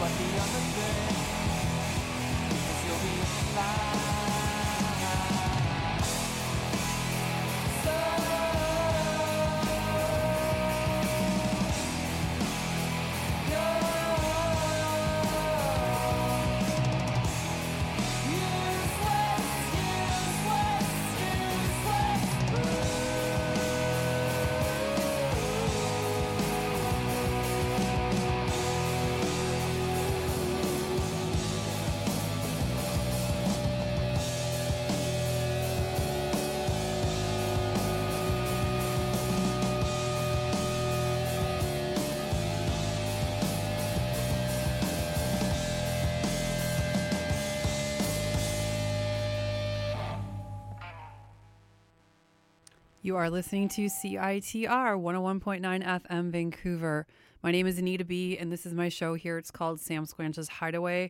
You are listening to CITR 101.9 FM Vancouver. My name is Anita B, and this is my show here. It's called Sam Squanch's Hideaway.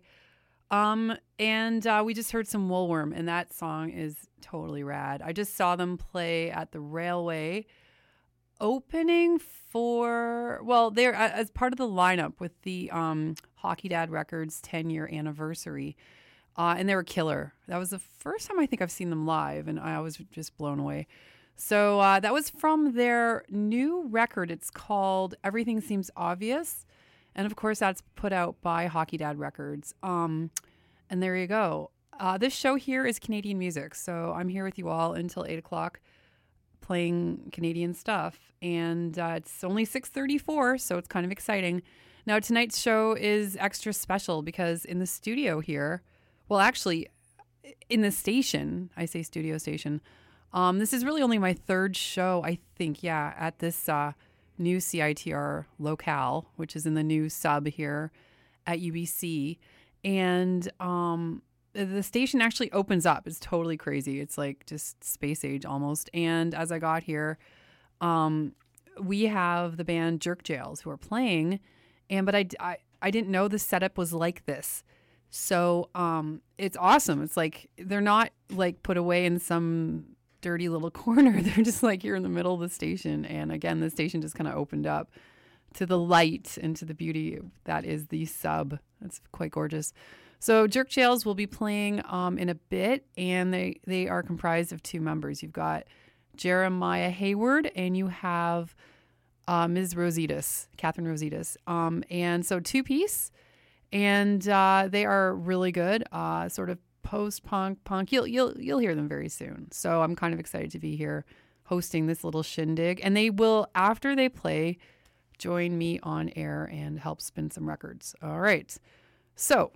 We just heard some Woolworm, and that song is totally rad. I just saw them play at the Railway, opening for, well, they're as part of the lineup with the Hockey Dad Records 10-year anniversary. And they were killer. That was the first time I think I've seen them live, and I was just blown away. So that was from their new record. It's called Everything Seems Obvious. And of course, that's put out by Hockey Dad Records. And there you go. This show here is Canadian music. So I'm here with you all until 8 o'clock playing Canadian stuff. And it's only 6:34, so it's kind of exciting. Now, tonight's show is extra special because in the studio here, well, actually, in the station, I say studio station, this is really only my third show, I think, at this new CITR locale, which is in the new sub here at UBC. And the station actually opens up. It's totally crazy. It's like just space age almost. And as I got here, we have the band Jerk Jails who are playing. But I didn't know the setup was like this. So it's awesome. It's like they're not like put away in some dirty little corner. They're just like here in the middle of the station. And again, the station just kind of opened up to the light and to the beauty that is the sub. That's quite gorgeous. So Jerk Jails will be playing in a bit, and they are comprised of two members. You've got Jeremiah Hayward, and you have Ms. Rositas, Catherine Rositas. And so two-piece, and they are really good, sort of post-punk, punk. You'll hear them very soon. So I'm kind of excited to be here hosting this little shindig. And they will, after they play, join me on air and help spin some records. All right. So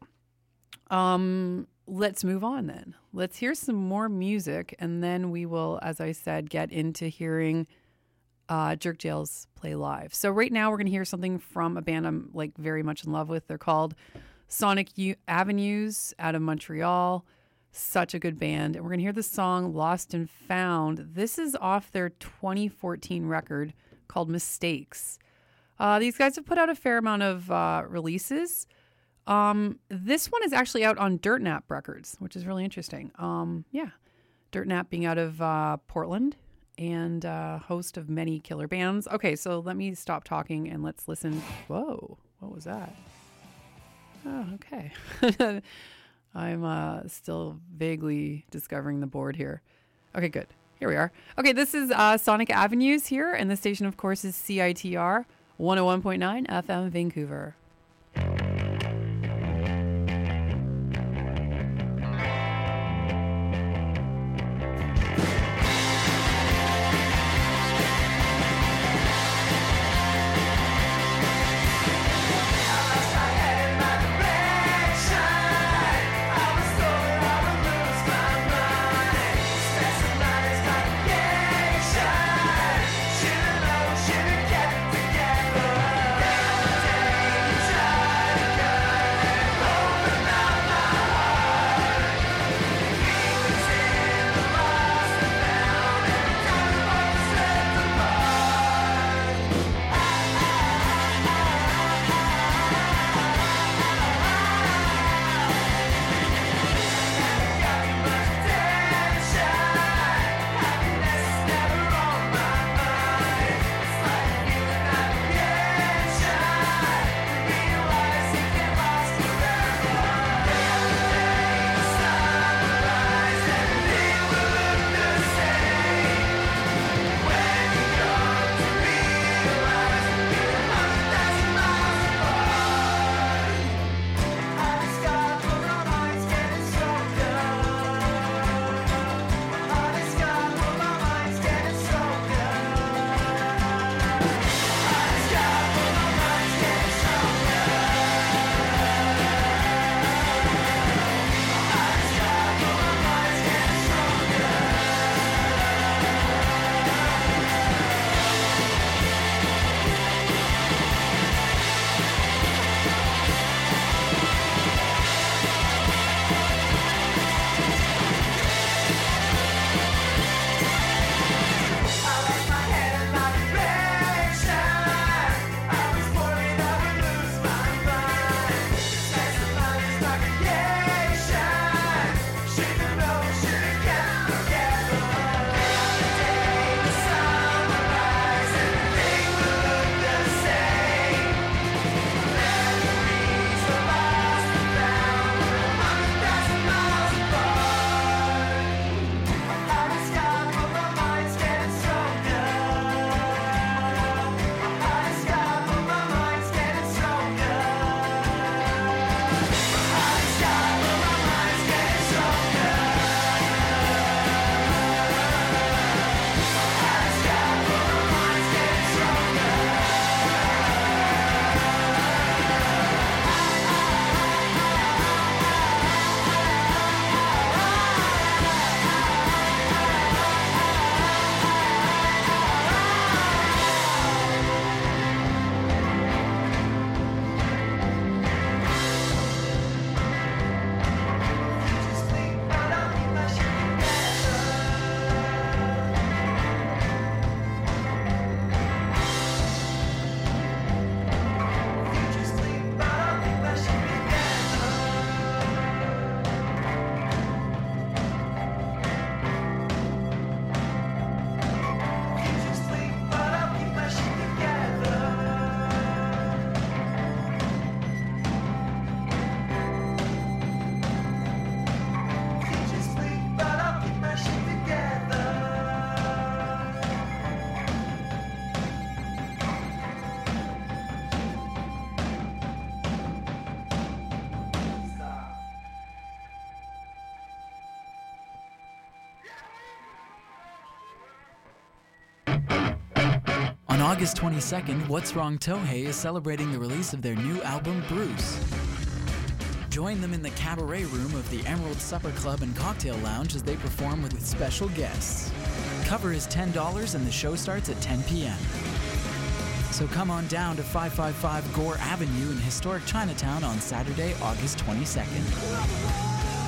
let's move on then. Let's hear some more music, and then we will, as I said, get into hearing Jerk Jails play live. So right now we're going to hear something from a band I'm like very much in love with. They're called Sonic Avenues out of Montreal. Such a good band. And we're going to hear the song Lost and Found. This is off their 2014 record called Mistakes. These guys have put out a fair amount of releases. This one is actually out on Dirt Nap Records, which is really interesting. Dirt Nap being out of Portland and host of many killer bands. Okay, so let me stop talking and let's listen. Whoa, what was that? Oh, okay. I'm still vaguely discovering the board here. Okay, good. Here we are. Okay, this is Sonic Avenues here, and the station, of course, is CITR 101.9 FM Vancouver. Should've known, should've kept it together. August 22nd, What's Wrong Tohei is celebrating the release of their new album, Bruce. Join them in the Cabaret Room of the Emerald Supper Club and Cocktail Lounge as they perform with special guests. Cover is $10 and the show starts at 10 p.m. So come on down to 555 Gore Avenue in historic Chinatown on Saturday, August 22nd.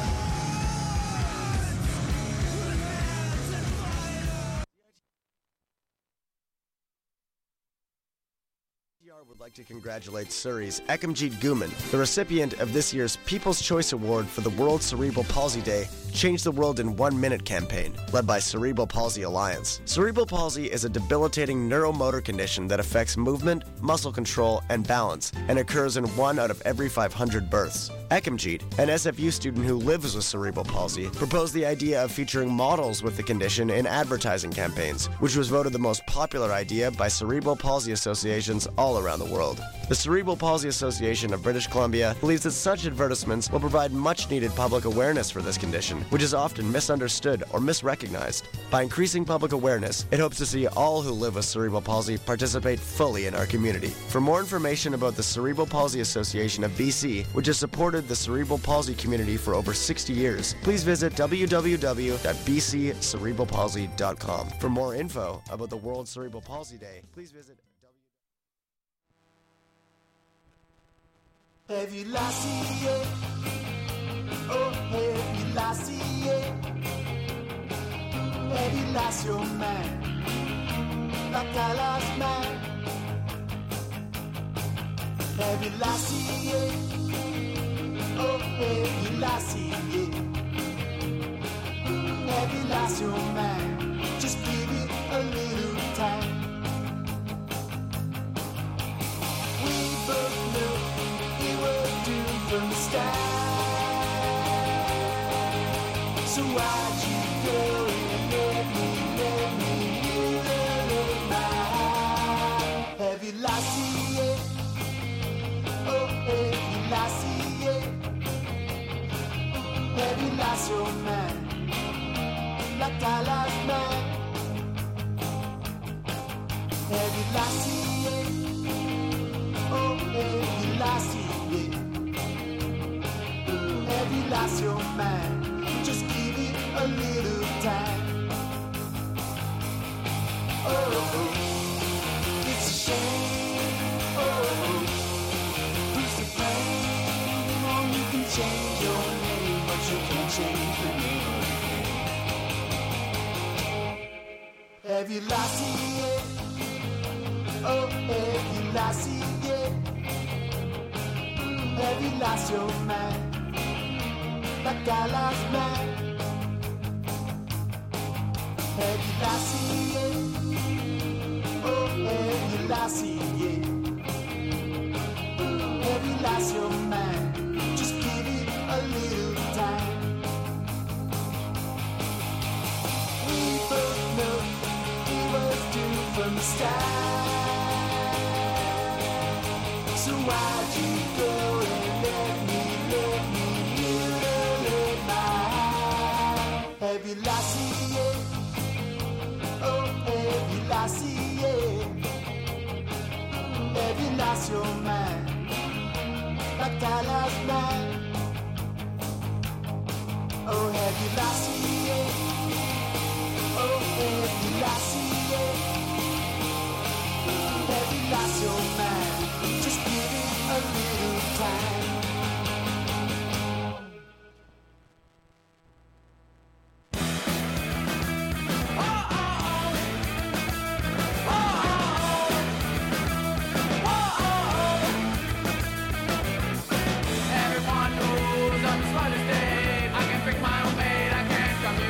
Would like to congratulate Surrey's Ekimjeet Guman, the recipient of this year's People's Choice Award for the World Cerebral Palsy Day Change the World in 1 Minute campaign, led by Cerebral Palsy Alliance. Cerebral palsy is a debilitating neuromotor condition that affects movement, muscle control, and balance, and occurs in 1 out of every 500 births. Ekimjeet, an SFU student who lives with cerebral palsy, proposed the idea of featuring models with the condition in advertising campaigns, which was voted the most popular idea by cerebral palsy associations all around the world. The Cerebral Palsy Association of British Columbia believes that such advertisements will provide much-needed public awareness for this condition, which is often misunderstood or misrecognized. By increasing public awareness, it hopes to see all who live with cerebral palsy participate fully in our community. For more information about the Cerebral Palsy Association of BC, which has supported the cerebral palsy community for over 60 years, please visit www.bccerebralpalsy.com. For more info about the World Cerebral Palsy Day, please visit Heavy lassie, oh heavy lassie, heavy lassie, oh man, like a last man. Heavy lassie, oh heavy lassie, heavy lassie, oh man, just give it a little time. We both know from the start. So why'd you go and let me live my heavy lassie, yeah. Oh, heavy lassie, yeah. Heavy lassie, oh man, like a last man. Heavy lassie, yeah. Oh, heavy lassie. Heavy lassie, oh man, just give it a little time. Oh, it's a shame. Oh, who's to blame? Oh, you can change your name, but you can't change the name. Heavy lassie, yeah. Oh, heavy lassie, yeah. Heavy lassie, oh man, like a last man. Heavy lassie, yeah. Oh, heavy lassie, yeah. Heavy lassie, oh man, just give it a little time. We both know he was doomed from the start. So why'd you go and let me live my heavy lassie, yeah. Oh, heavy lassie, yeah. Heavy lassie, oh man, like a last man. Oh, heavy lassie, yeah. Oh, heavy lassie, yeah. Heavy lassie, oh man, just give it a little time. Everyone knows I'm the smartest thing. I can pick my own mate, I can't come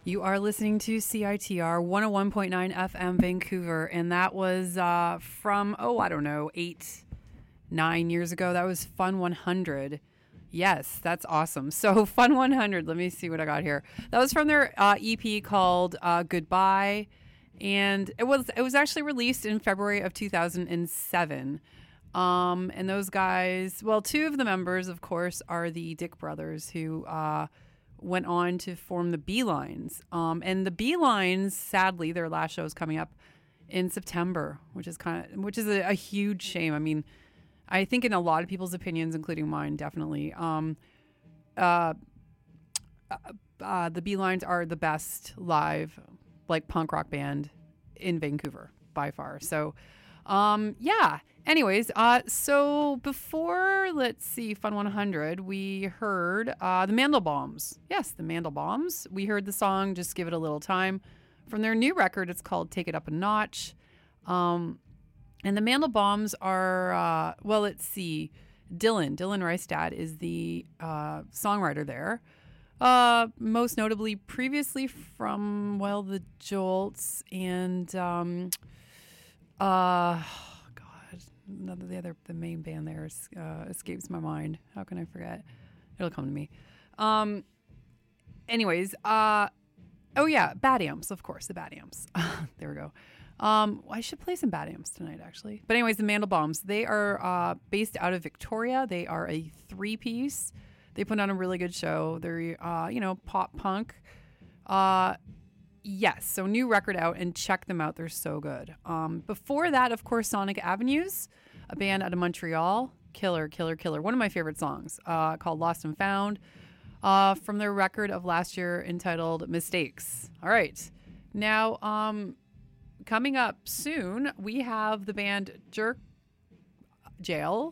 You are listening to CITR 101.9 FM Vancouver, and that was from, I don't know, 8-9 years ago. That was Fun 100. Yes, that's awesome. So Fun 100, let me see what I got here. That was from their EP called Goodbye, and it was actually released in February of 2007. And those guys, well, two of the members, of course, are the Dick brothers who went on to form the Beelines. And the Beelines, sadly, their last show is coming up in September, which is a huge shame. I mean, I think in a lot of people's opinions, including mine, definitely, the Beelines are the best live, like, punk rock band in Vancouver by far. So, yeah. Anyways, so before, let's see, Fun 100, we heard the Mandelbaums. Yes, the Mandelbaums. We heard the song Just Give It a Little Time from their new record. It's called Take It Up a Notch. And the Mandelbaums are, let's see, Dylan Reistad is the songwriter there. Most notably previously from, the Jolts and, the main band there escapes my mind. How can I forget? It'll come to me. Anyways, Bad Amps, of course, the Bad Amps. There we go. I should play some Bad Amps tonight, actually. But anyways, the Mandelbaums, they are based out of Victoria. They are a 3-piece. They put on a really good show. They're, pop punk. Yes, so new record out, and check them out. They're so good. Before that, of course, Sonic Avenues, a band out of Montreal. Killer. One of my favorite songs called Lost and Found from their record of last year entitled Mistakes. All right. Now, coming up soon, we have the band Jerk Jails.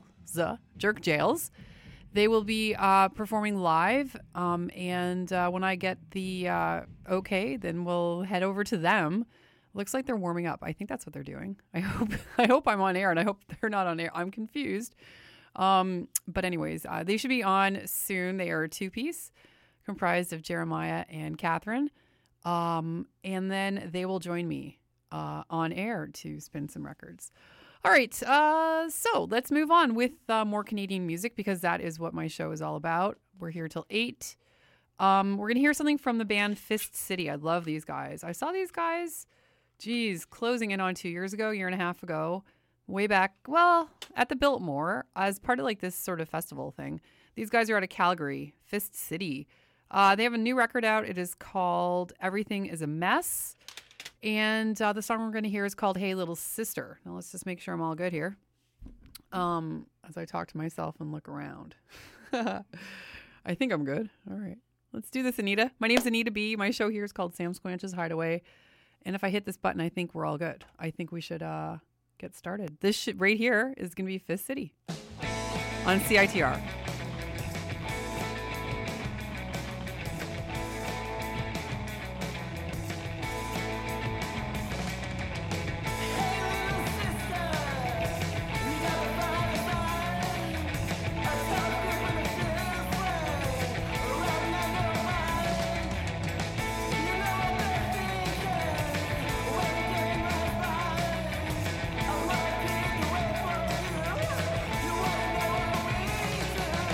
They will be performing live, and when I get the okay, then we'll head over to them. Looks like they're warming up. I think that's what they're doing. I hope I'm on air, and I hope they're not on air. I'm confused. But anyways, they should be on soon. They are a 2-piece comprised of Jeremiah and Catherine, and then they will join me on air to spin some records. All right, so let's move on with more Canadian music, because that is what my show is all about. We're here till 8. We're going to hear something from the band Fist City. I love these guys. I saw these guys, closing in on 2 years ago, year and a half ago, way back, at the Biltmore, as part of like this sort of festival thing. These guys are out of Calgary, Fist City. They have a new record out. It is called Everything is a Mess. And the song we're going to hear is called Hey Little Sister. Now let's just make sure I'm all good here as I talk to myself and look around. I think I'm good. All right. Let's do this, Anita. My name's Anita B. My show here is called Sam Squanch's Hideaway. And if I hit this button, I think we're all good. I think we should get started. This right here is going to be Fist City on CITR. You wanna know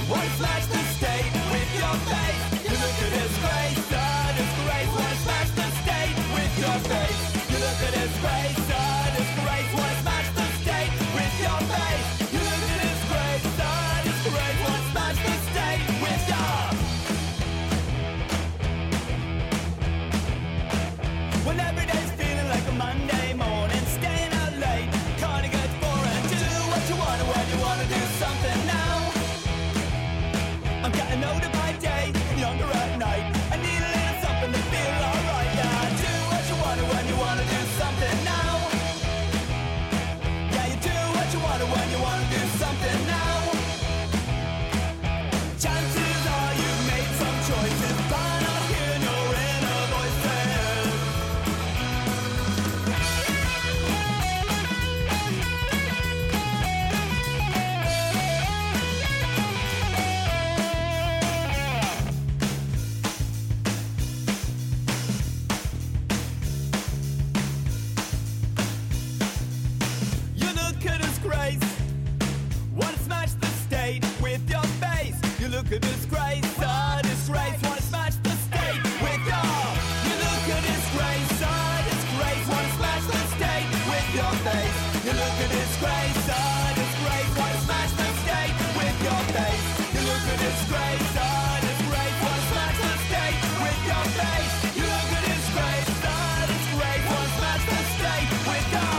wanna smash the state with your face. You look at disgrace, disgrace, wanna smash the state with your face. You look at disgrace, disgrace, wanna smash the state with your face. You look at disgrace, disgrace, wanna smash the state with your. When every day's feeling like a Monday morning, staying out late, kinda gets boring. Do what you wanna when you wanna do something now. I'm getting older by day, younger at night. I need a little something to feel alright. Yeah, do what you wanna when you wanna do something now. Yeah, you do what you wanna when you wanna do something now. Chances are you've made some choices, but not hearing your inner voices. You look at disgrace, wanna smash the state with your face. You look at disgrace, disgrace, wanna smash the state with your. You look at disgrace, disgrace, wanna smash the state with your face. You look at disgrace, disgrace, wanna smash the state with your face. You look at disgrace, disgrace, wanna smash the state with your face. You look at disgrace, disgrace, wanna smash the state with your.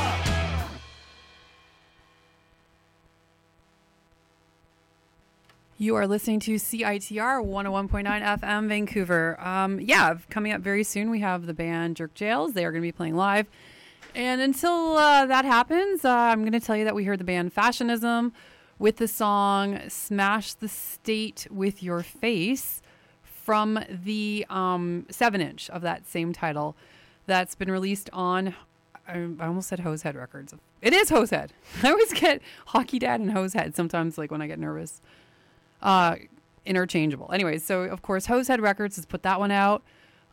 You are listening to CITR 101.9 FM Vancouver. Coming up very soon, we have the band Jerk Jails. They are going to be playing live. And until that happens, I'm going to tell you that we heard the band Fashionism with the song Smash the State with Your Face from the 7-inch of that same title that's been released on, I almost said Hosehead Records. It is Hosehead. I always get Hockey Dad and Hosehead sometimes, like when I get nervous. Interchangeable. Anyways, so of course Hosehead Records has put that one out.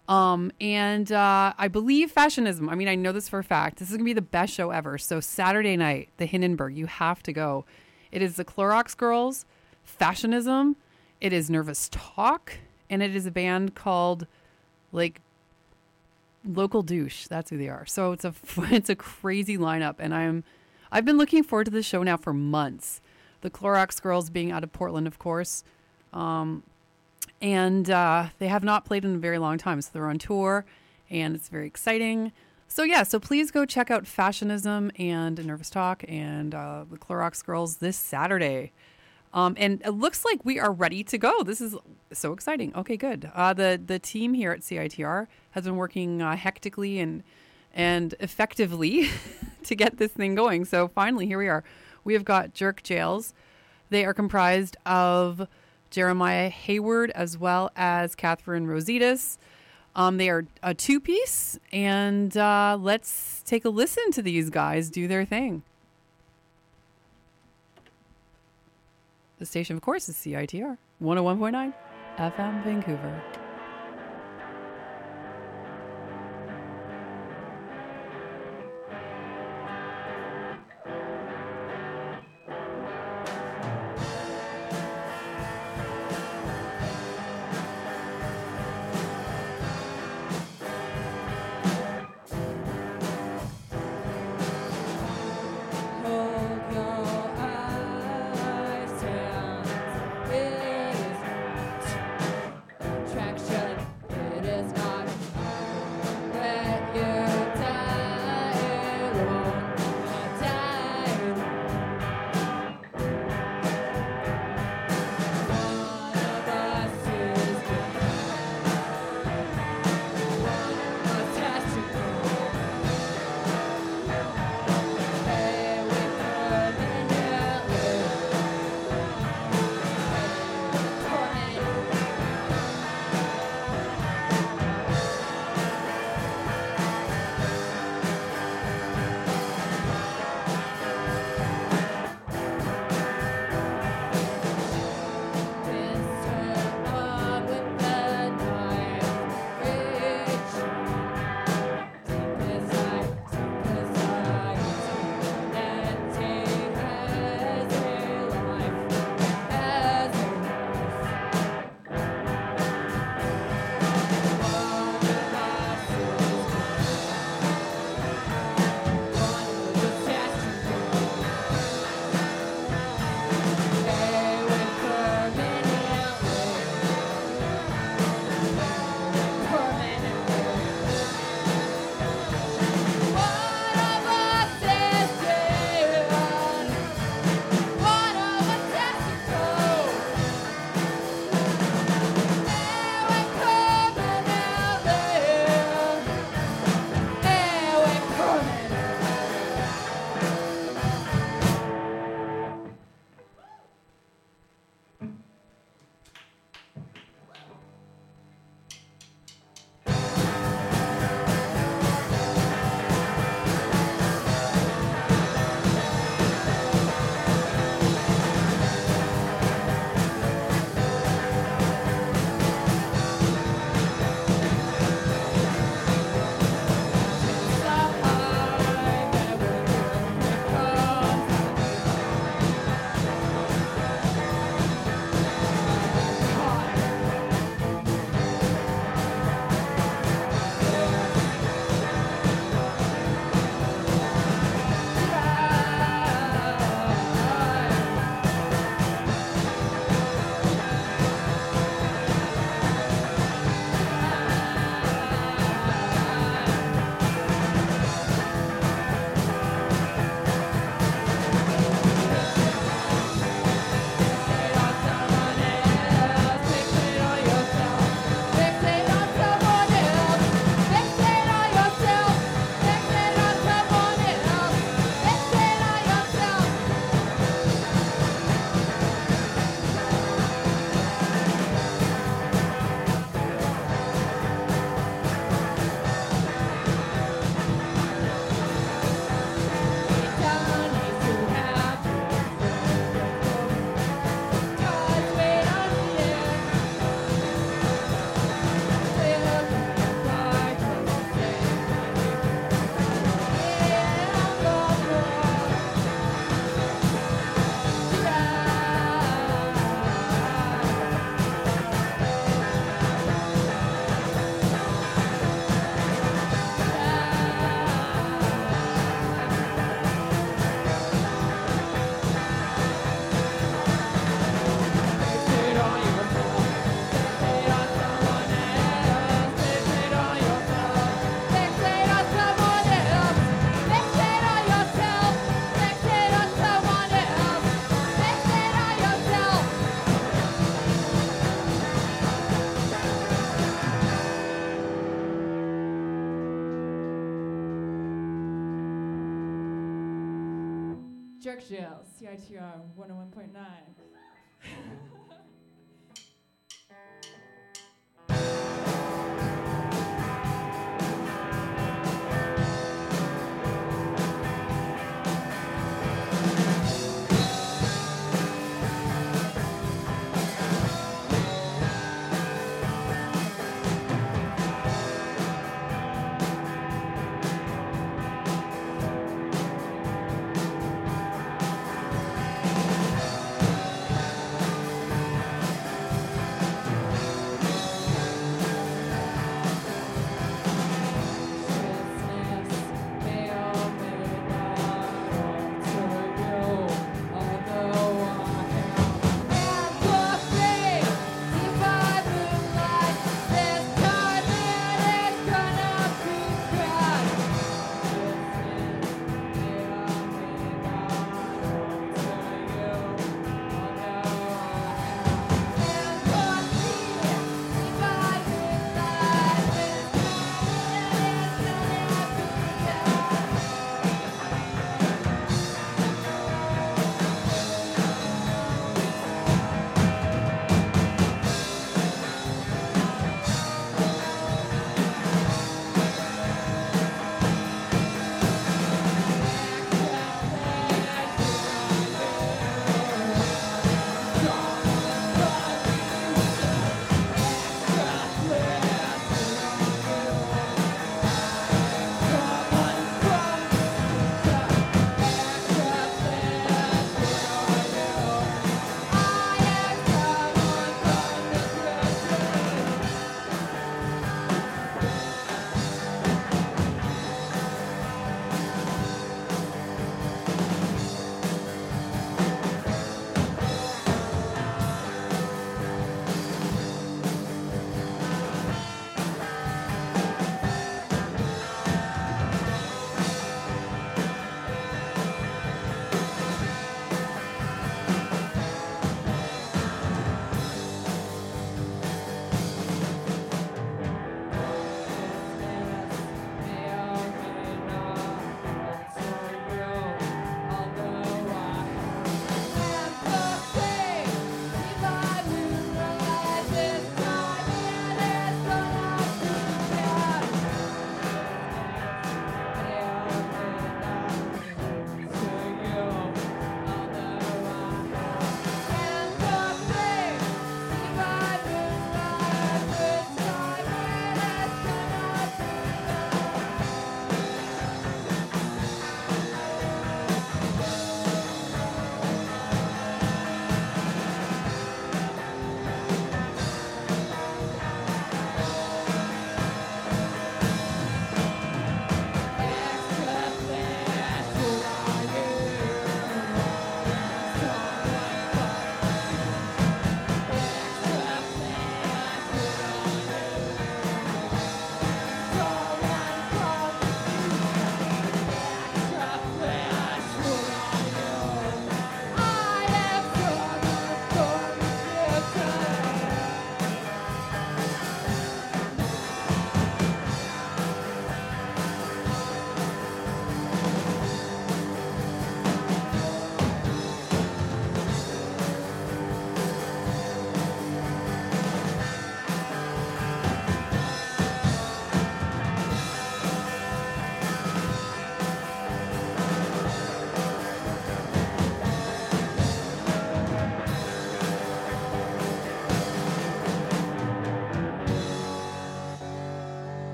I believe Fashionism, I mean, I know this for a fact, this is gonna be the best show ever. So Saturday night, the Hindenburg, you have to go. It is the Clorox Girls, Fashionism, it is Nervous Talk, and it is a band called like Local Douche. That's who they are. So it's a crazy lineup, and I've been looking forward to this show now for months. The Clorox Girls being out of Portland, of course. They have not played in a very long time. So they're on tour, and it's very exciting. So yeah, so please go check out Fashionism and Nervous Talk and the Clorox Girls this Saturday. And it looks like we are ready to go. This is so exciting. Okay, good. The team here at CITR has been working hectically and effectively to get this thing going. So finally, here we are. We have got Jerk Jails. They are comprised of Jeremiah Hayward as well as Catherine Rositas. They are a two-piece, and let's take a listen to these guys do their thing. The station, of course, is CITR 101.9 FM Vancouver. Attraction Jerk Jail, CITR 101.9.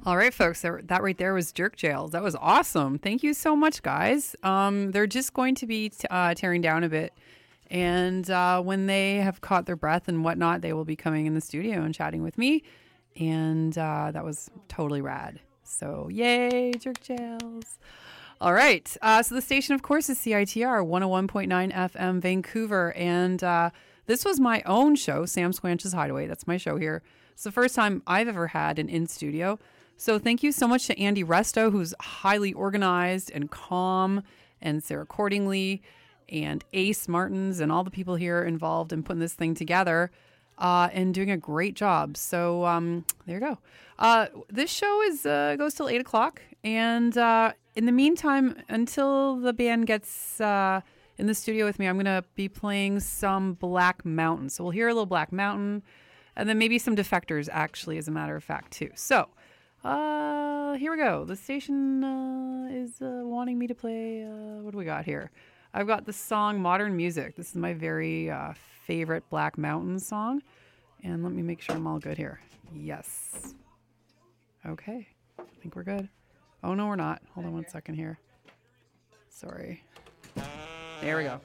All right, folks, that right there was Jerk Jails. That was awesome. Thank you so much, guys. They're just going to be tearing down a bit. And when they have caught their breath and whatnot, they will be coming in the studio and chatting with me. And that was totally rad. So yay, Jerk Jails. All right. So the station, of course, is CITR 101.9 FM Vancouver. And this was my own show, Sam Squanch's Hideaway. That's my show here. It's the first time I've ever had an in-studio. So thank you so much to Andy Resto, who's highly organized and calm, and Sarah Cordingley, and Ace Martins, and all the people here involved in putting this thing together and doing a great job. So there you go. This show is goes till 8 o'clock. And in the meantime, until the band gets in the studio with me, I'm going to be playing some Black Mountain. So we'll hear a little Black Mountain, and then maybe some Defectors, actually, as a matter of fact, too. So here we go. The station is wanting me to play. What do we got here? I've got the song Modern Music. This is my very favorite Black Mountain song. And let me make sure I'm all good here. Yes. Okay. I think we're good. Oh, no, we're not. Hold on 1 second here. Sorry. There we go.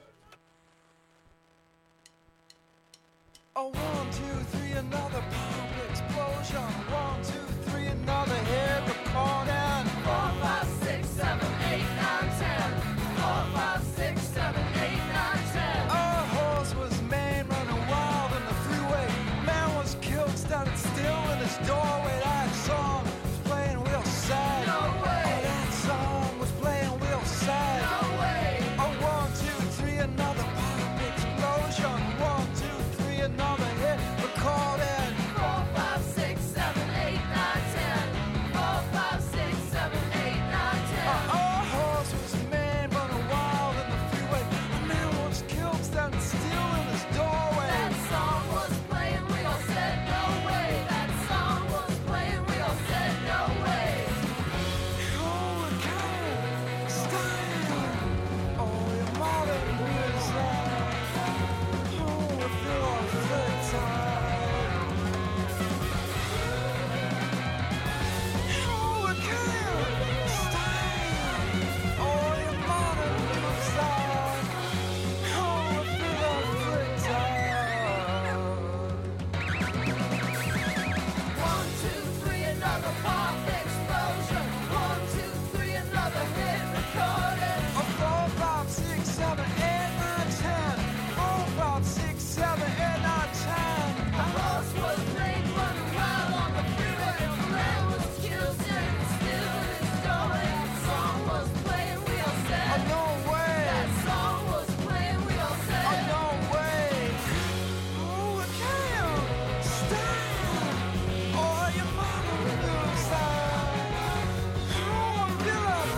Oh, 1, 2, 3, another pop explosion. 1, 2, 3, another hit recording. 4, 5, 6, 7, 8, 9, 10. 4, 5, 6, 7, 8, 9, 10. A horse was made running wild in the freeway. Man was killed standing still in his doorway. That song was playing real sad. No way. Oh, that song was playing real sad. No way. Oh, 1, 2, 3, another pop explosion. 1, 2, 3, another hit recording. 4, 5, 6, 7, 8, 9, 10. 4, 5, 6, 7, 8, 9, 10. A horse was made running wild in the freeway. A man was killed standing still in his doorway. That song was playing, we all said no way. That song was playing, we all said no way. Oh, it kind of style. Oh, your modern music. Oh, if you're fit time. Oh, it kind of style. Oh, your modern music. Oh, if you're fit time. 1, 2, 3, another pop explosion. 1, 2, 3, another hit recorded. 4, 5, 6, 7, 8, 9, 10. 4, 5, 6, 7, 8, 9, 10. A horse was made running wild on the freeway. A man was killed standing still in his doorway. That song was playing, we all said. Oh, no way. That song was playing, we all said. Oh, no way. Oh, it can't style. Oh, your mama knows that. Oh, I'm feeling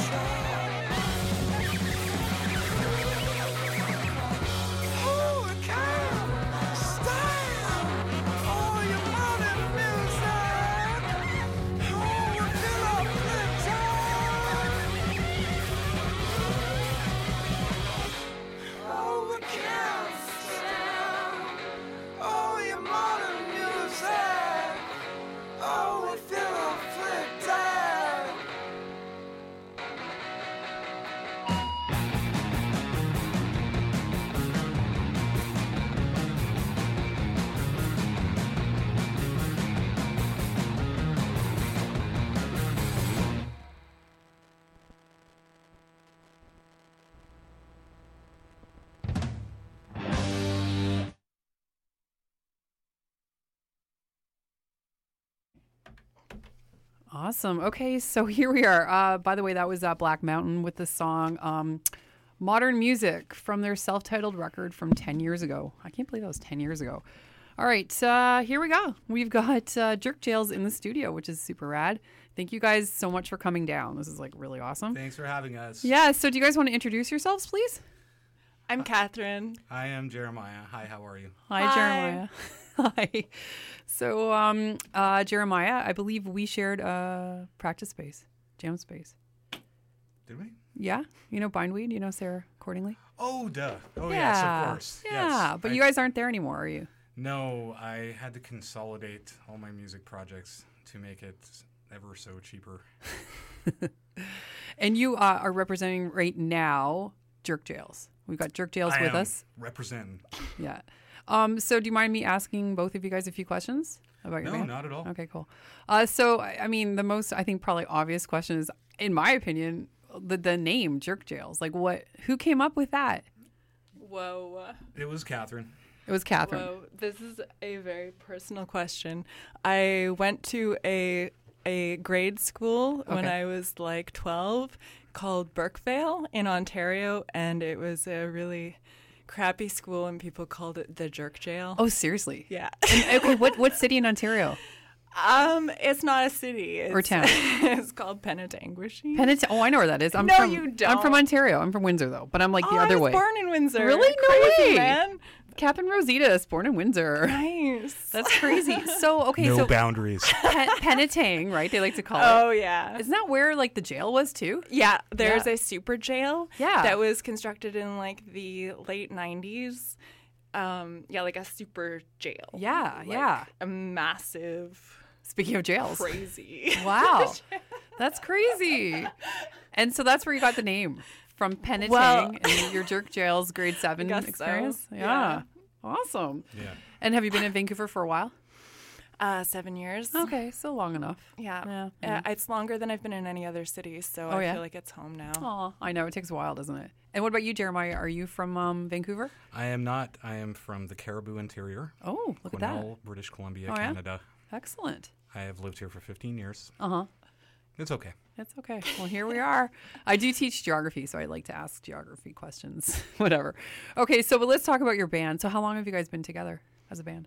oh, it can't style. Oh, your mama knows that. Oh, I'm feeling oh, it can't stand. Oh, your modern music. Oh, we feel afflicted. Awesome. Okay, so here we are. By the way, that was Black Mountain with the song Modern Music from their self-titled record from 10 years ago. I can't believe that was 10 years ago. All right, here we go. We've got Jerk Jails in the studio, which is super rad. Thank you guys so much for coming down. This is like really awesome. Thanks for having us. Yeah, so do you guys want to introduce yourselves, please? I'm Catherine. I am Jeremiah. Hi, how are you? Hi, Hi. Jeremiah. Hi. So, Jeremiah, I believe we shared a practice space, jam space. Did we? Yeah? You know Bindweed? You know Sarah Cordingley? Oh, duh. Oh, yes, of course. Yeah, Yes. but you guys aren't there anymore, are you? No, I had to consolidate all my music projects to make it ever so cheaper. And you are representing right now Jerk Jails. We've got Jerk Jails I with am us. representing. Yeah. So do you mind me asking both of you guys a few questions about your No, band? not at all. Okay, cool. So, I mean, the most, I think, probably obvious question is, in my opinion, the name Jerk Jails. Like, who came up with that? Whoa. It was Catherine. It was Catherine. Whoa. This is a very personal question. I went to a grade school when Okay. I was like 12 called Burkevale in Ontario, and it was a really crappy school, and people called it the Jerk Jail. Oh, seriously? Yeah. Okay, what city in Ontario? It's not a city. Or town? It's called Penetanguishene. Oh, I know where that is. No, you I'm don't. from Ontario. I'm from Windsor, though, but I'm like the I other was way. born in Windsor. Really? No Crazy, way. man. Catherine Rosita, born in Windsor. Nice. That's crazy. So, okay, No so boundaries. Penetang, right? They like to call it. Oh, yeah. Isn't that where like the jail was too? Yeah, there's Yeah. a super jail Yeah. that was constructed in like the late 90s. Like a super jail. Yeah, Like, yeah. A massive, Speaking of jails. crazy. Wow. That's crazy. And so that's where you got the name from Penetang Well- and your Jerk Jails grade 7 guess so. experience. Yeah. Awesome. Yeah. And have you been in Vancouver for a while? 7 years. Okay, so long enough. Yeah. Yeah. It's longer than I've been in any other city, so Oh, I yeah? feel like it's home now. Oh, I know. It takes a while, doesn't it? And what about you, Jeremiah? Are you from Vancouver? I am not. I am from the Caribou Interior, Oh, look at that. Quesnel, British Columbia, Oh, yeah? Canada. Excellent. I have lived here for 15 years. Uh-huh. It's okay. That's okay. Well, here we are. I do teach geography, so I like to ask geography questions. Whatever. Okay, so but let's talk about your band. So how long have you guys been together as a band?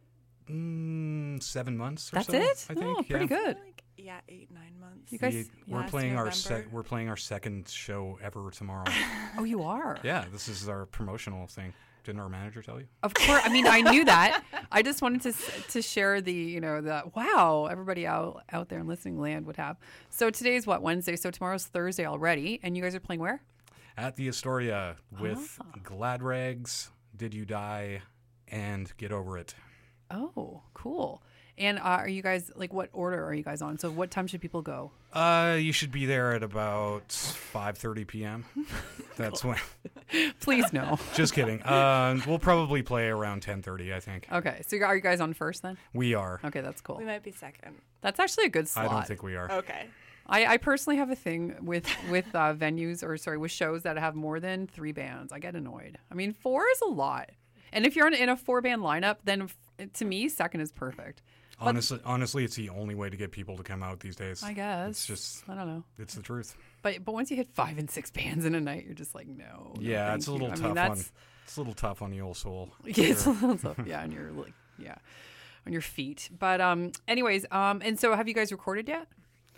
7 months or That's so. it? I think. Oh, pretty yeah. good. Like, 8-9 months. You guys, We're last playing our November. we're playing our second show ever tomorrow. oh, you are? Yeah, this is our promotional thing. Didn't our manager tell you? Of course. I mean, I knew that. I just wanted to share the wow, everybody out there in listening land would have. So today's what, Wednesday? So tomorrow's Thursday already, and you guys are playing where? At the Astoria with Ah. Glad Rags, Did You Die, and Get Over It. Oh, cool. And are you guys like what order are you guys on? So what time should people go? You should be there at about 5:30 p.m. That's when. Please no. Just kidding. We'll probably play around 10:30, I think. Okay, so are you guys on first then? We are. Okay, that's cool. We might be second. That's actually a good slot. I don't think we are. Okay. I personally have a thing with venues with shows that have more than 3 bands. I get annoyed. I mean, 4 is a lot, and if you're in a 4-band lineup, then to me, second is perfect. Honestly, it's the only way to get people to come out these days. I guess. It's just, I don't know. it's the truth. But once you hit 5 and 6 bands in a night, you're just like, no. Yeah, thank it's a you. little I tough mean, on. that's, It's a little tough on the old soul. Yeah, it's a Sure. little tough. Yeah, and you're like, yeah, on your feet. But anyways, and so have you guys recorded yet?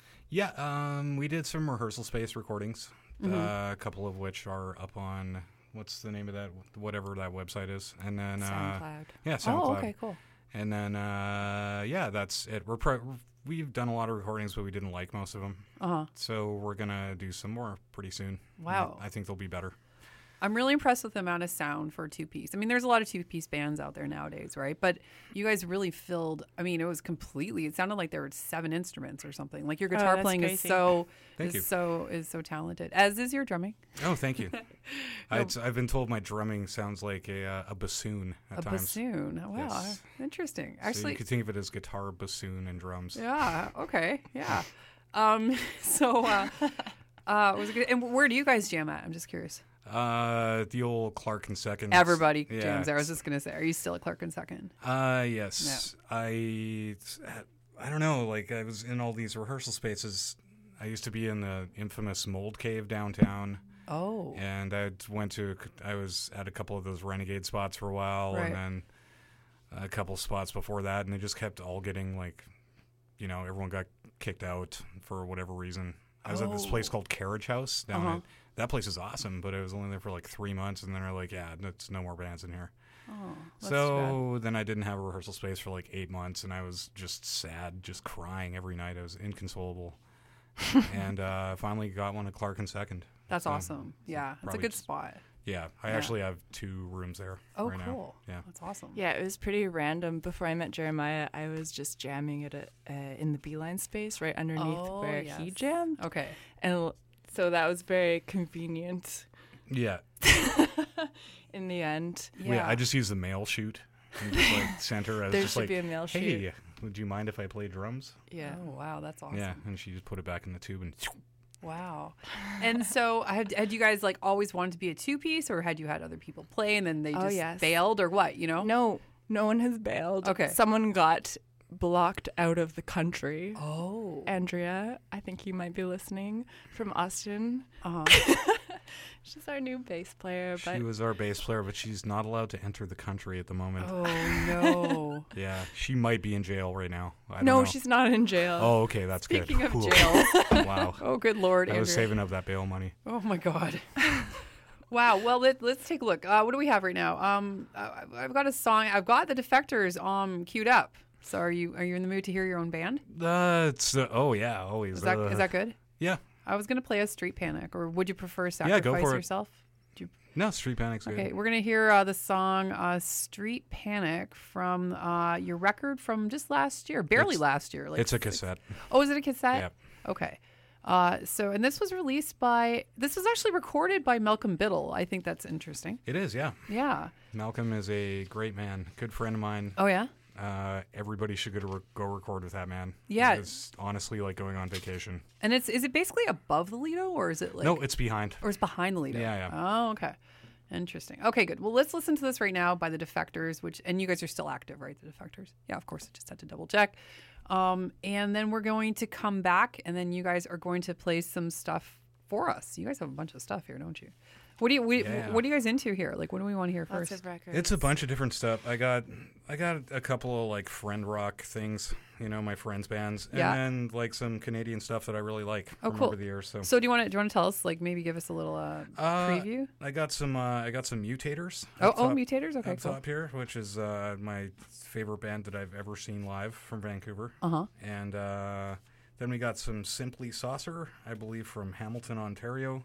Yeah, we did some rehearsal space recordings, Mm-hmm. a couple of which are up on what's the name of that, whatever that website is, and then SoundCloud. yeah, SoundCloud. Oh, okay, cool. And then yeah, that's it. We've done a lot of recordings, but we didn't like most of them, so we're gonna do some more pretty soon. Wow. I think they'll be better. I'm really impressed with the amount of sound for a 2-piece. I mean, there's a lot of 2-piece bands out there nowadays, right? But you guys really filled. I mean, it was completely. It sounded like there were 7 instruments or something. Like your guitar that's playing is crazy. so Thank you. so talented. As is your drumming. Oh, thank you. I've been told my drumming sounds like a bassoon at A times. bassoon. Wow, Yes. interesting. So Actually, you could think of it as guitar, bassoon, and drums. yeah. Okay. Yeah. So was it good? And where do you guys jam at? I'm just curious. The old Clark and Second. Everybody Yeah. jams there. I was just gonna say, are you still at Clark and Second? Yes. I don't know. Like I was in all these rehearsal spaces. I used to be in the infamous Mold Cave downtown, Oh. and I was at a couple of those Renegade spots for a while, Right. and then a couple spots before that, and they just kept all getting like, everyone got kicked out for whatever reason. I was at this place called Carriage House down at. That place is awesome, but I was only there for like 3 months, and then they're like, "Yeah, it's no more bands in here." Oh, that's So then I didn't have a rehearsal space for like 8 months, and I was just sad, just crying every night. I was inconsolable, and finally got one at Clark and Second. That's So, awesome. Yeah, it's a probably good just- spot. Yeah, I actually have 2 rooms there right cool. now. Yeah. That's awesome. Yeah, it was pretty random. Before I met Jeremiah, I was just jamming it in the Beeline space right underneath where he jammed. Okay. And so that was very convenient Yeah. in the end. Yeah, I just used the mail chute and just like sent her. I was There just should like, be a mail chute. hey, would you mind if I play drums? Yeah. Oh, wow. That's awesome. Yeah, and she just put it back in the tube and Wow. And so had you guys like always wanted to be a 2-piece, or had you had other people play and then they Oh, just yes. bailed, or what, No one has bailed. Okay. Someone got blocked out of the country. Oh. Andrea, I think you might be listening, from Austin. Uh-huh. She's our new bass player, she but was our bass player, but she's not allowed to enter the country at the moment. Oh, no. Yeah, she might be in jail right now. I don't no, know. she's not in jail. Oh, okay, that's Speaking good. of Cool. jail. Wow. Oh, good Lord, I was Andrea. saving up that bail money. Oh, my God. Wow. Well, let's take a look. What do we have right now? I've got a song. I've got the Defectors queued up. So are you in the mood to hear your own band? Oh yeah, always. Is that good? Yeah. I was going to play a Street Panic, or would you prefer Sacrifice go for it. Yourself? No, Street Panic's good. Okay, we're going to hear the song Street Panic from your record from just last year, barely last year. It's a cassette. Oh, is it a cassette? Yep. Okay. And this was actually recorded by Malcolm Biddle. I think that's interesting. It is, yeah. Yeah. Malcolm is a great man, good friend of mine. Oh, yeah? Everybody should go record with that man. Yeah. It's honestly like going on vacation. And is it basically above the Lido, or is it like... No, it's behind. Or it's behind the Lido? Yeah. Oh, okay. Interesting. Okay, good. Well, let's listen to this right now by the Defectors, and you guys are still active, right? The Defectors? Yeah, of course. I just had to double check. And then we're going to come back, and then you guys are going to play some stuff for us. You guys have a bunch of stuff here, don't you? What are you guys into here? Like, what do we want to hear first? Lots of records. It's a bunch of different stuff. I got a couple of like friend rock things, my friends' bands, and then like some Canadian stuff that I really like from cool. over the years. So do you want to tell us, like, maybe give us a little preview? I got some Mutators. Mutators. Okay, up cool. top here, which is my favorite band that I've ever seen live from Vancouver. And then we got some Simply Saucer, I believe, from Hamilton, Ontario,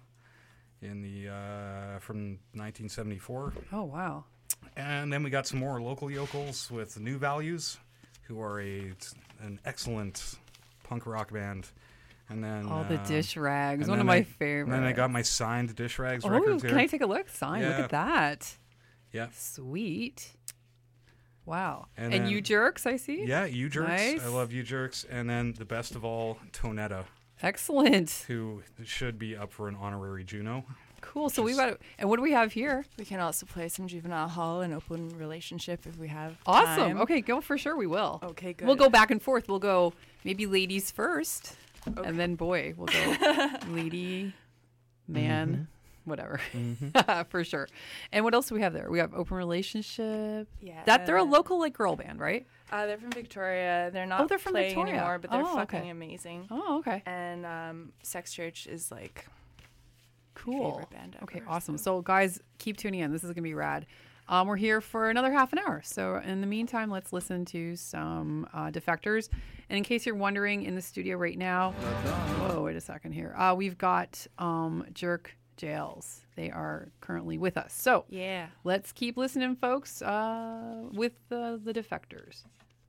from 1974. Oh, wow. And then we got some more local yokels with New Values, who are an excellent punk rock band. And then All the Dish Rags, one of then my favorites. And then I got my signed Dish Rags Oh, records here. can I take a look? Sign. Look Yeah. at that. Yeah. Sweet. Wow. And And then- You Jerks, I see. Yeah, You Jerks. Nice. I love You Jerks. And then the best of all, Tonetta, Excellent. who should be up for an honorary Juno. Cool. So we've got. And what do we have here? We can also play some Juvenile Hall and Open Relationship if we have Awesome. time. Okay, go for sure. We will. Okay, good. We'll go back and forth. We'll go maybe ladies first, and then boy, we'll go lady, man, whatever, for sure. And what else do we have there? We have Open Relationship. Yeah. That they're a local like girl band, right? They're from Victoria. They're not they're from playing Victoria. anymore, but they're Oh, fucking okay. amazing. Oh, okay. And Sex Church is like Cool. favorite band Okay, ever, awesome. so- So guys, keep tuning in. This is gonna be rad. We're here for another half an hour. So in the meantime, let's listen to some Defectors. And in case you're wondering, in the studio right now, whoa, wait a second here. We've got Jerk Jails. They are currently with us. So yeah. let's keep listening, folks, with the Defectors.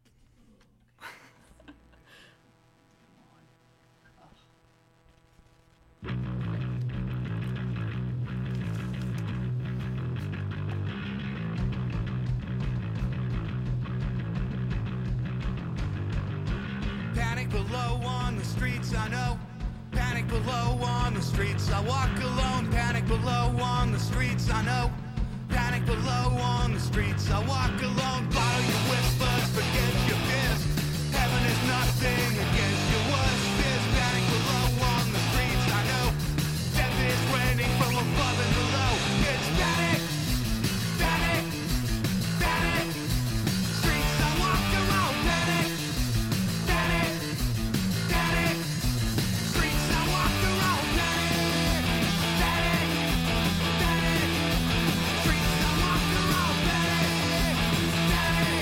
Panic below on the streets, I know. Panic below on the streets, I walk alone. Panic below on the streets, I know. Panic below on the streets, I walk alone. Bottle your whispers, forget your fears. Heaven is nothing against your worst fears. Panic below on the streets, I know. Death is raining from above and below. It's panic, panic, panic. Streets I walk alone, panic. Panic, panic, streets I walk around, panic, panic, panic, streets I walk around, panic, panic,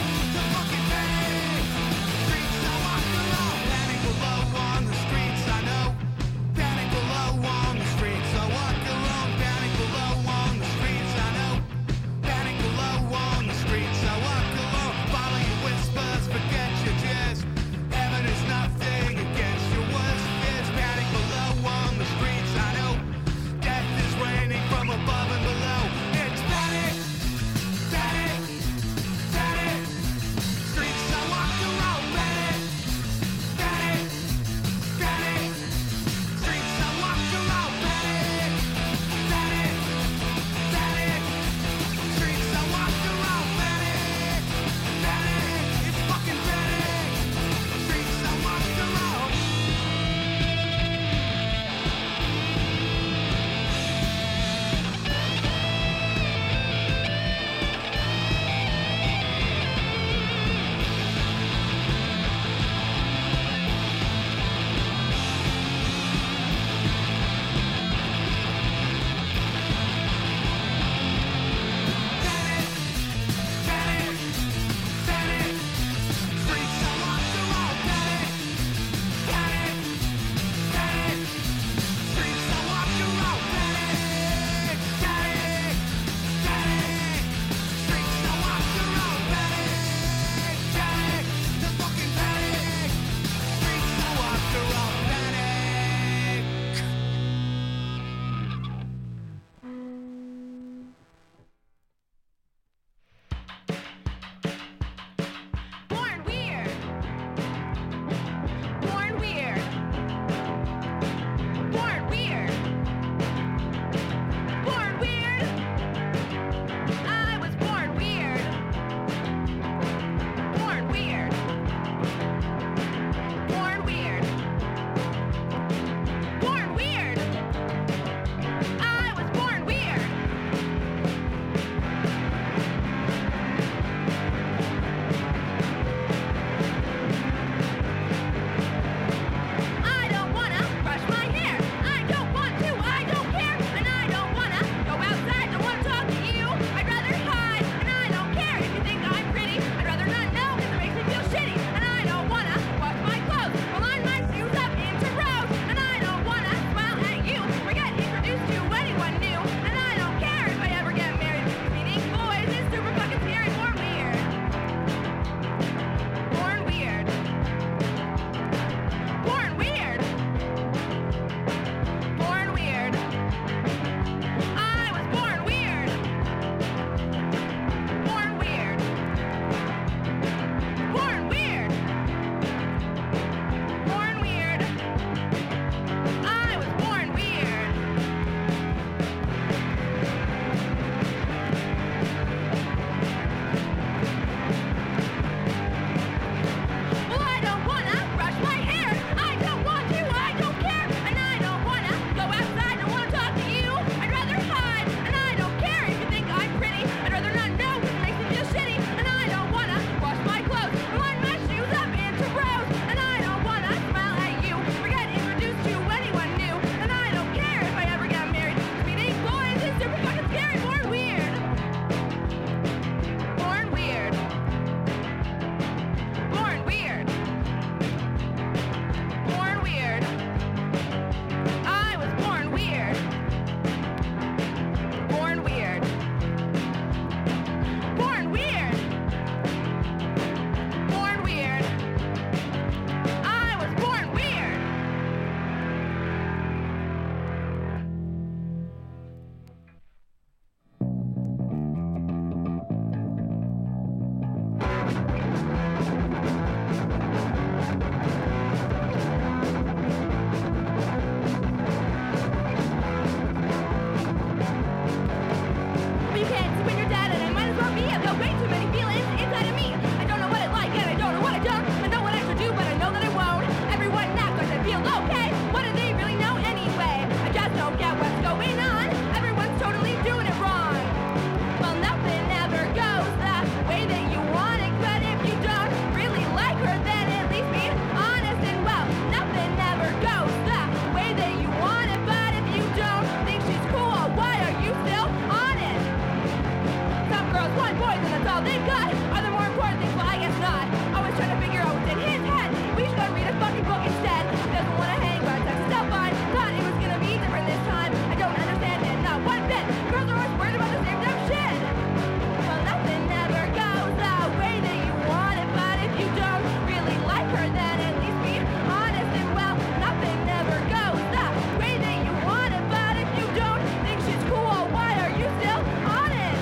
all they've got. Are there more important things? Well, I guess not. I was trying to figure out what's in his head. We should go read a fucking book instead. Doesn't want to hang, but that's still fine. Thought it was gonna be different this time. I don't understand it, not one bit. Girls are always worried about the same dumb shit. Well, nothing ever goes the way that you want it, but if you don't really like her, then at least be honest and well, nothing ever goes the way that you want it, but if you don't think she's cool, why are you still on it?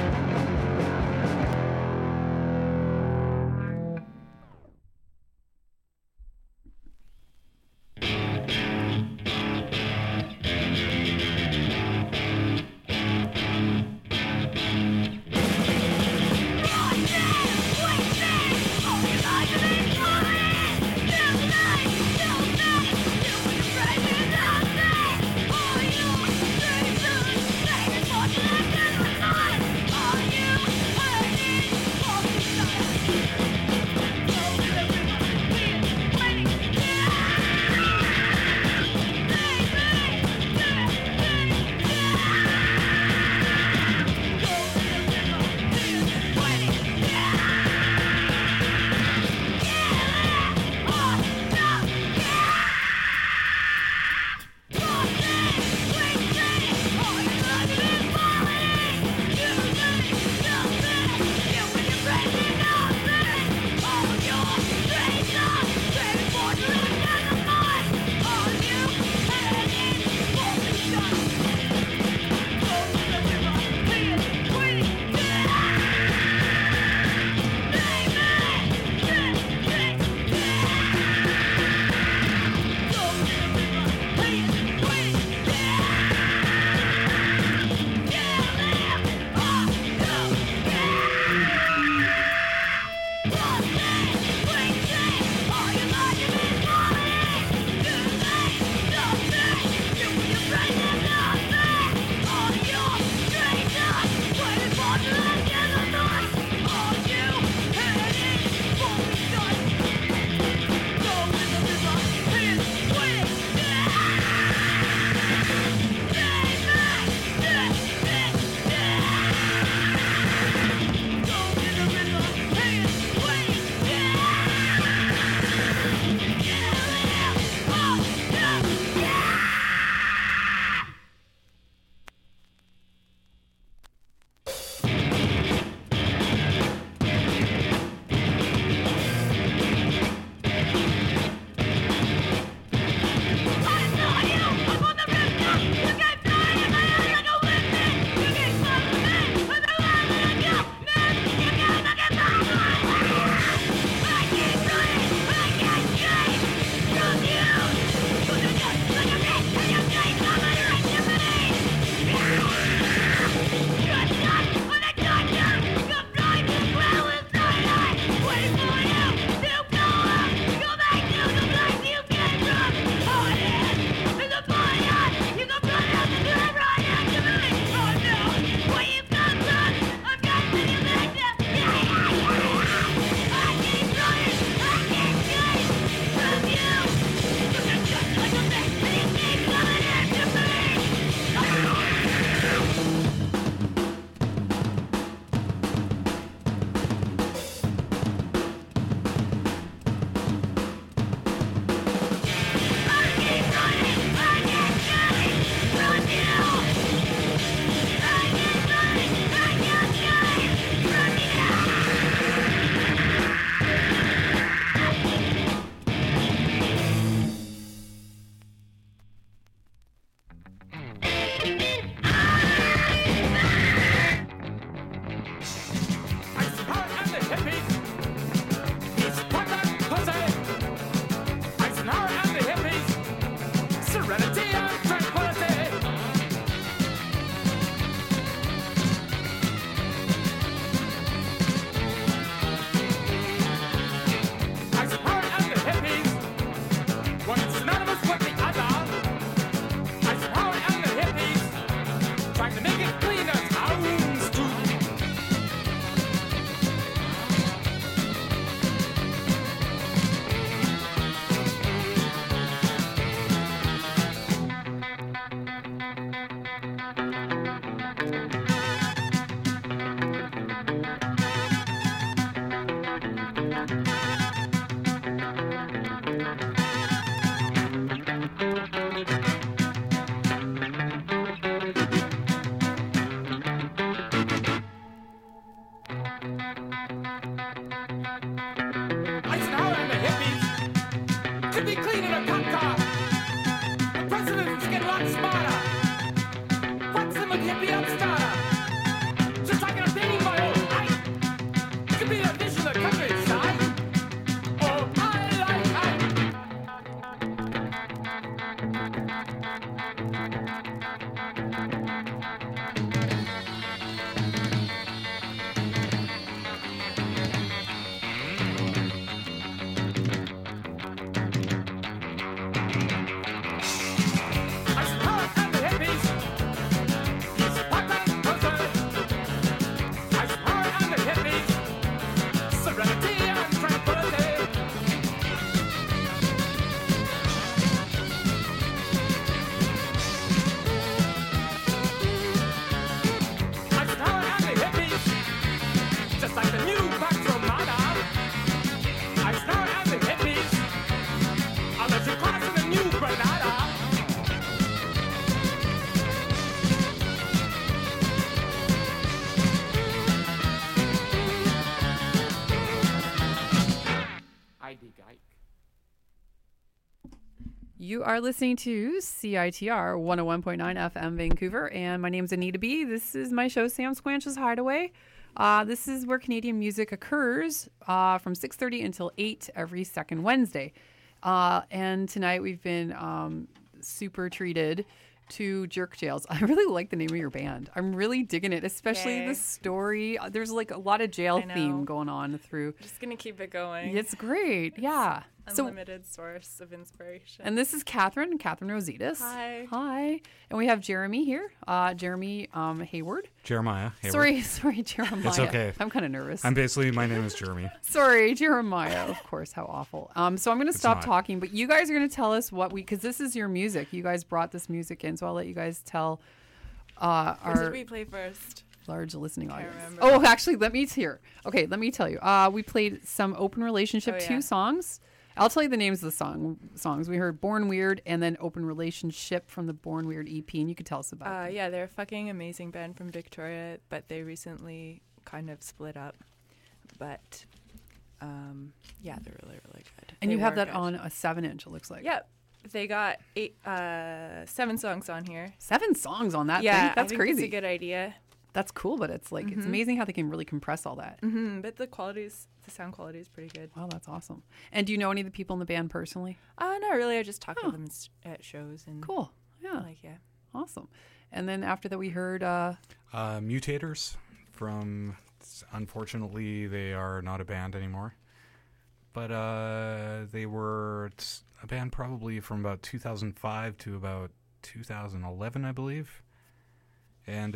You are listening to CITR 101.9 FM Vancouver, and my name's Anita B. This is my show, Sam Squanch's Hideaway. This is where Canadian music occurs from 6:30 until 8 every second Wednesday. And tonight we've been super treated to Jerk Jails. I really like the name of your band. I'm really digging it, especially Yay. the story. There's like a lot of jail I know. theme going on through. Just gonna keep it going. It's great. Yeah. Unlimited source of inspiration. And this is Catherine Rositas. Hi. Hi. And we have Jeremy here. Jeremy Hayward. Jeremiah. Hayward. Sorry, Jeremiah. It's okay. I'm kind of nervous. My name is Jeremy. Sorry, Jeremiah. Of course, how awful. So I'm going to stop not. talking, but you guys are going to tell us because this is your music. You guys brought this music in, so I'll let you guys tell What our did we play first? large listening audience. remember. Oh, actually, let me tell you. We played some Open Relationship Oh, yeah. 2 songs. I'll tell you the names of the songs. We heard Born Weird and then Open Relationship from the Born Weird EP, and you could tell us about it. Yeah, they're a fucking amazing band from Victoria, but they recently kind of split up. But yeah, they're really, really good. And They you have were that good. on a 7-inch, it looks like. Yep. They got 7 songs on here. 7 songs on that Yeah, thing? That's I think crazy. It's a good idea. That's cool, but it's like it's amazing how they can really compress all that. But the sound quality is pretty good. Wow, that's awesome. And do you know any of the people in the band personally? Not really. I just talk to them at shows and Cool. Yeah. yeah. Awesome. And then after that we heard Mutators from, unfortunately, they are not a band anymore. But they were a band probably from about 2005 to about 2011, I believe. And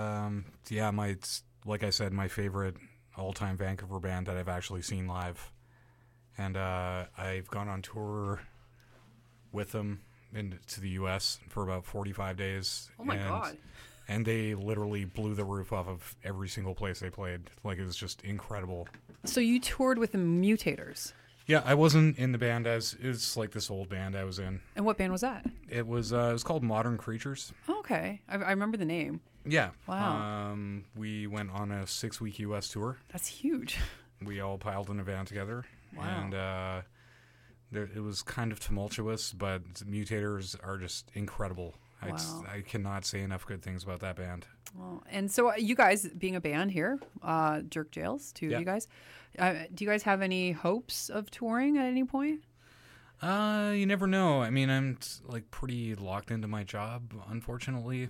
like I said, my favorite all-time Vancouver band that I've actually seen live. And I've gone on tour with them to the U.S. for about 45 days. Oh my God. And they literally blew the roof off of every single place they played. Like, it was just incredible. So you toured with the Mutators. Yeah, I wasn't in the band it's like this old band I was in. And what band was that? It was called Modern Creatures. Oh, okay. I remember the name. Yeah. Wow. We went on a 6-week U.S. tour. That's huge. We all piled in a van together. Wow. And it was kind of tumultuous, but Mutators are just incredible. Wow. I cannot say enough good things about that band. Well, and so you guys being a band here, Jerk Jails, two of you guys, do you guys have any hopes of touring at any point? You never know. I mean, I'm pretty locked into my job, unfortunately.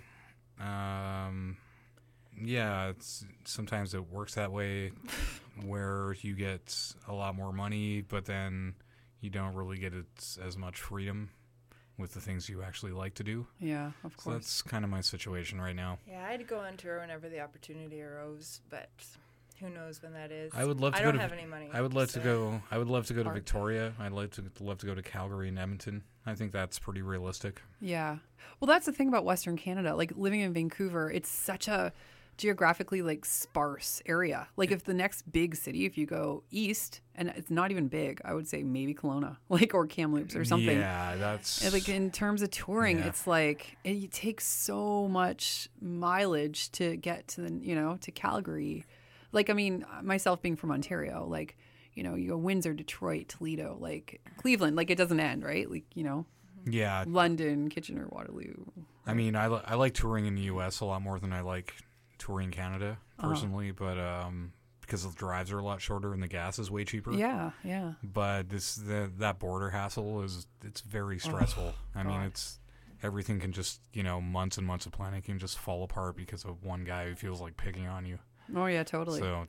Yeah, sometimes it works that way where you get a lot more money, but then you don't really get as much freedom with the things you actually like to do. Yeah, of course. So that's kind of my situation right now. Yeah, I'd go on tour whenever the opportunity arose, but who knows when that is. I would love to I go don't to, have any money. I would love to so- go. I would love to go to Victoria. I'd love to go to Calgary and Edmonton. I think that's pretty realistic. Yeah. Well, that's the thing about Western Canada. Like living in Vancouver, it's such a geographically sparse area. Like if the next big city, if you go east, and it's not even big, I would say maybe Kelowna, or Kamloops or something. Yeah, that's And, in terms of touring, Yeah. it's it takes so much mileage to get to to Calgary. I mean, myself being from Ontario, you go Windsor, Detroit, Toledo, Cleveland, it doesn't end, right? yeah. London, Kitchener, Waterloo. I mean, I like touring in the U.S. a lot more than I like touring Canada personally, but because the drives are a lot shorter and the gas is way cheaper. Yeah, yeah. But that border hassle it's very stressful. I mean, it's everything can just months and months of planning can just fall apart because of one guy who feels like picking on you. Oh yeah, totally. So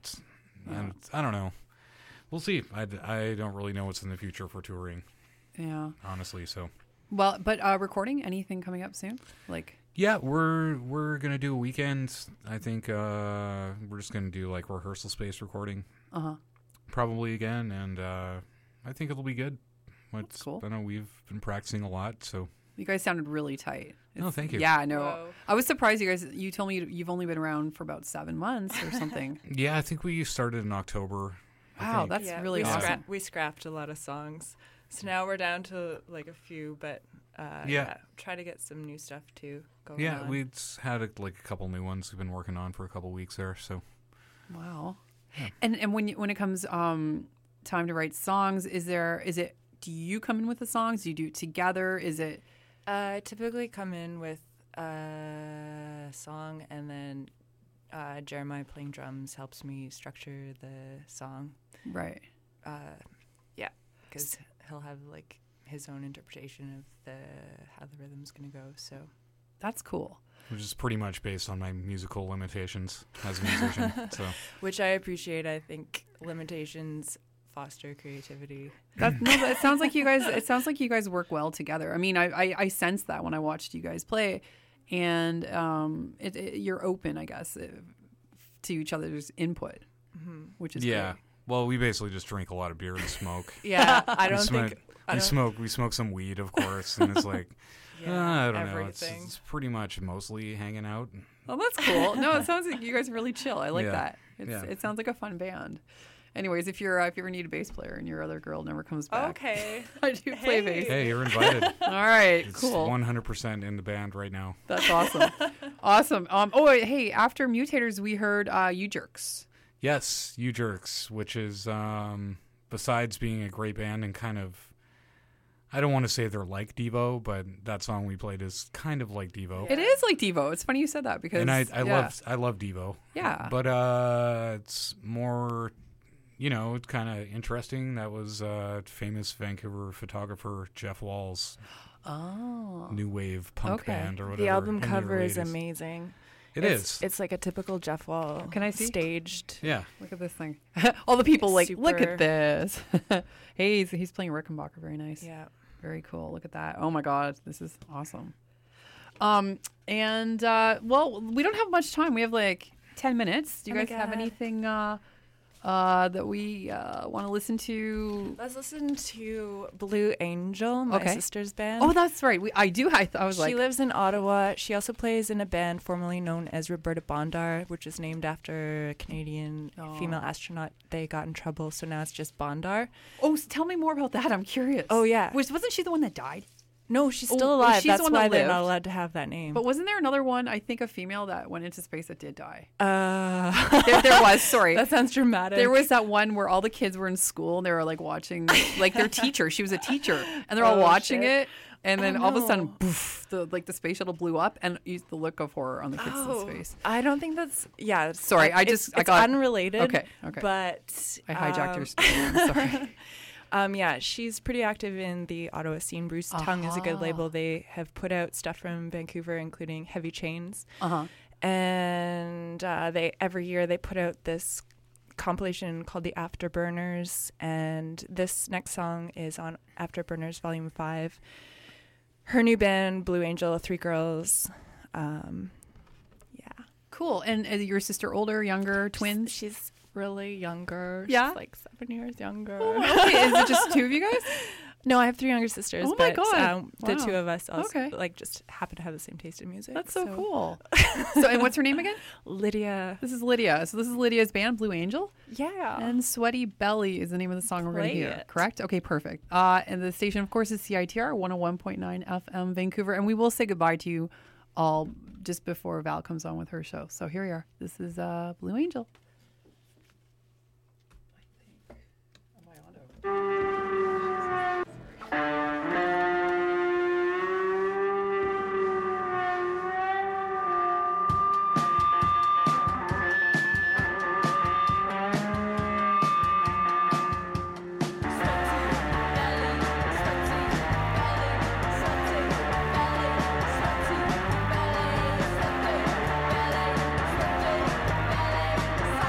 I don't know. We'll see. I don't really know what's in the future for touring, Yeah. honestly. So Well, but recording, anything coming up soon? yeah, we're gonna do a weekend. I think we're just gonna do rehearsal space recording. Probably again, and I think it'll be good. That's cool. I know we've been practicing a lot, so You guys sounded really tight. Oh, thank you. Yeah, no. Whoa. I was surprised you told me you've only been around for about 7 months or something. yeah, I think we started in October. I Wow, think. that's really we awesome. We scrapped a lot of songs, so now we're down to a few. But try to get some new stuff too going Yeah, on. we had a couple new ones we've been working on for a couple weeks there. So Wow. And when it comes time to write songs, is it do you come in with the songs? Do you do it together? Is it I typically come in with a song, and then Jeremiah playing drums helps me structure the song. right? Yeah, because he'll have like his own interpretation of how the rhythm's gonna go. So That's cool. Which is pretty much based on my musical limitations as a musician. So which I appreciate. I think limitations foster creativity. It sounds like you guys. It sounds like you guys work well together. I mean, I sensed that when I watched you guys play, and you're open, I guess, to each other's input, which is yeah. great. Well, we basically just drink a lot of beer and smoke. Yeah, I don't we think smoke. We smoke some weed, of course, and it's like I don't know. everything. It's pretty much mostly hanging out. Oh, that's cool. No, it sounds like you guys are really chill. I like Yeah. that. Yeah. It sounds like a fun band. Anyways, if you ever need a bass player and your other girl never comes back, Okay. I do play Hey. bass. Hey, you're invited. All right, It's cool. 100% in the band right now. That's awesome. Awesome. Hey, after Mutators, we heard You Jerks. Yes, You Jerks, which is besides being a great band and kind of, I don't want to say they're like Devo, but that song we played is kind of like Devo. It is like Devo. It's funny you said that because And I yeah. love Devo. Yeah. But it's more, it's kind of interesting. That was famous Vancouver photographer Jeff Wall's new wave punk Okay. band or whatever. The album in the cover early is 80s. amazing. It's It's like a typical Jeff Wall. Can I see? Staged. yeah. Look at this thing. All the people look Super. at this. Hey, he's playing Rickenbacker. Very nice. Yeah. Very cool. Look at that. Oh my God, this is awesome. Well, we don't have much time. We have like 10 minutes. Do you Oh my guys have God. anything that we want to listen to? Let's listen to Blue Angel, my Okay. sister's band. Oh, that's right. I was She like, lives in Ottawa. She also plays in a band formerly known as Roberta Bondar, which is named after a Canadian female astronaut. They got in trouble, so now it's just Bondar. tell me more about that. I'm curious. Oh, yeah. Wasn't she the one that died? No, she's Oh, still oh, alive. she's the That's one that why they're not lived. allowed to have that name. But wasn't there another one? I think a female that went into space that did die. there There was. Sorry. That sounds dramatic. There was that one where all the kids were in school and they were like watching, like their teacher. She was a teacher, and they're all Oh, watching shit. it. And then Oh, all of a sudden, no. poof, the space shuttle blew up, and the look of horror on the kids' face. I don't think that's. Yeah. Sorry, it's I got unrelated. Okay. But I hijacked your story. I'm sorry. Yeah, she's pretty active in the Ottawa scene. Bruce Tongue is a good label. They have put out stuff from Vancouver, including Heavy Chains. And they every year they put out this compilation called the Afterburners, and this next song is on Afterburners Volume 5. Her new band, Blue Angel, 3 girls. Yeah. Cool. And is your sister older, younger, twins? She's really younger. Yeah? She's like 7 years younger. Okay, is it just two of you guys? No, I have 3 younger sisters. Oh my but, God. The Wow. two of us also Okay. just happen to have the same taste in music. That's so cool. And what's her name again? Lydia. This is Lydia. So this is Lydia's band, Blue Angel. Yeah. And Sweaty Belly is the name of the song we're going to Play hear. it. Correct? Okay, perfect. And the station, of course, is CITR 101.9 FM Vancouver. And we will say goodbye to you all just before Val comes on with her show. So here we are. This is Blue Angel. Belly,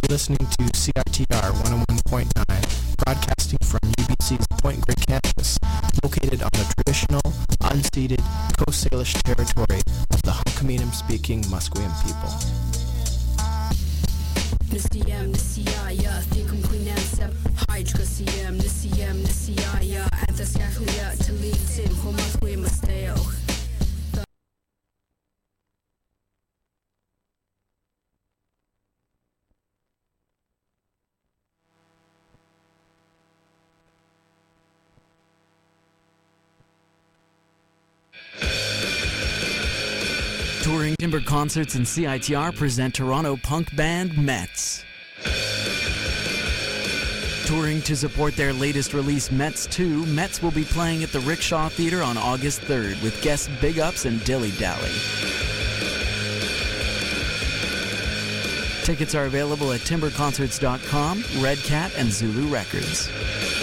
listening to CITR 101.9, broadcasting from UBC's Point Grey campus, located on the traditional, unceded Coast Salish territory of the Hunkaminam-speaking Musqueam people. Nisiyam, Nisiyaya, Thikum Queenam Seb, Hydrosiyam, Nisiyam, Nisiyaya, Anthasyakuya, Talitin, Homasqueam Masteo. Touring Timber Concerts and CITR present Toronto punk band Mets. Touring to support their latest release, Mets 2, Mets will be playing at the Rickshaw Theatre on August 3rd with guests Big Ups and Dilly Dally. Tickets are available at timberconcerts.com, Red Cat, and Zulu Records.